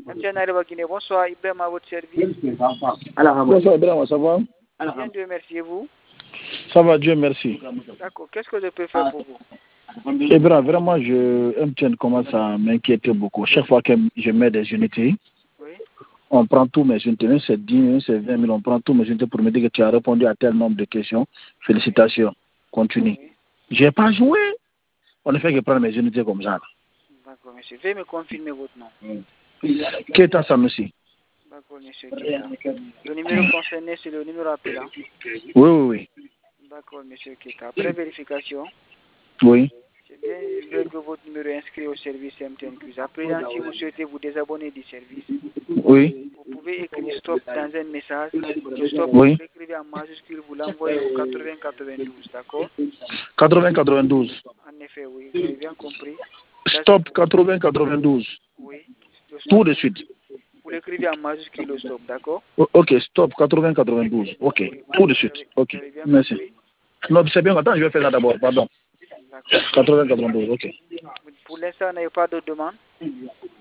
MTN Arewa Guinée, bonsoir, Ibrahim à votre service. Bonsoir Ibrahim, ça va? Bien, Dieu merci, et vous? Ça va, Dieu merci. D'accord, qu'est-ce que je peux faire pour vous? Ibrahim, vraiment, MTN commence à m'inquiéter beaucoup. Chaque fois que je mets des unités, Oui. on prend tous mes unités, c'est 10 000, c'est 20 000, on prend tous mes unités pour me dire que tu as répondu à tel nombre de questions. Félicitations, continue. Oui. Je n'ai pas joué. On ne fait que prendre mes unités comme ça. D'accord, monsieur. Veuillez me confirmer votre nom. Keita Sanusi. D'accord, monsieur Keita. Le numéro concerné, c'est le numéro appelant. Oui. D'accord, monsieur Keita. Après vérification, Oui. c'est bien vrai que votre numéro est inscrit au service MTN Quiz. Après, si vous souhaitez vous désabonner du service, Oui. vous pouvez écrire stop dans un message. Le stop, Oui. vous l'écrivez en majuscule, vous l'envoyez au 8092, d'accord? 80-92. En effet, oui, vous avez bien compris. Ça, Stop 80-92. oui, le Tout stop. de suite. Vous l'écrivez en majuscule, le stop, d'accord? Ok, stop 80-92. Ok, Oui, tout de suite. Ok, vous avez bien merci. compris? Non, c'est bien. Attends, je vais faire ça d'abord. Pardon. D'accord. 80-92. Ok. Pour l'instant, vous n'avez pas de demande?